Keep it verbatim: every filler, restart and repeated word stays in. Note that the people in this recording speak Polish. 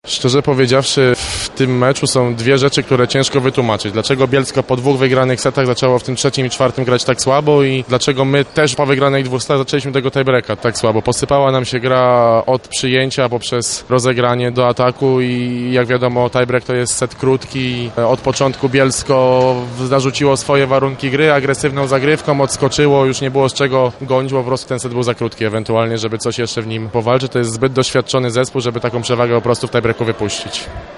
Szczerze powiedziawszy, w tym meczu są dwie rzeczy, które ciężko wytłumaczyć. Dlaczego Bielsko po dwóch wygranych setach zaczęło w tym trzecim i czwartym grać tak słabo i dlaczego my też po wygranych dwóch setach zaczęliśmy tego tiebreaka tak słabo. Posypała nam się gra od przyjęcia poprzez rozegranie do ataku i jak wiadomo tiebreak to jest set krótki. Od początku Bielsko zarzuciło swoje warunki gry, agresywną zagrywką, odskoczyło, już nie było z czego gonić, po prostu ten set był za krótki ewentualnie, żeby coś jeszcze w nim powalczyć. To jest zbyt doświadczony zespół, żeby taką przewagę po prostu w tiebreaku wypuścić.